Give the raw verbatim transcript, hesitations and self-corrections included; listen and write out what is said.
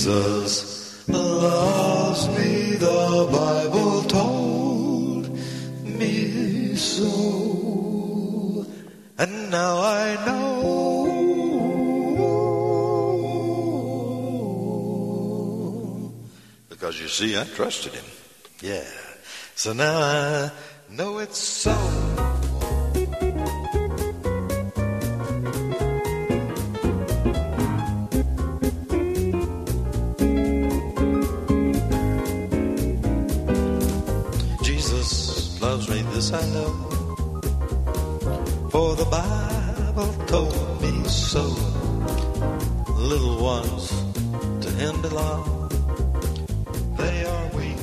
Jesus loves me, the Bible told me so. And now I know, because you see, I trusted him. Yeah. So now I know it's so. Jesus loves me, this I know, for the Bible told me so. Little ones to him belong, they are weak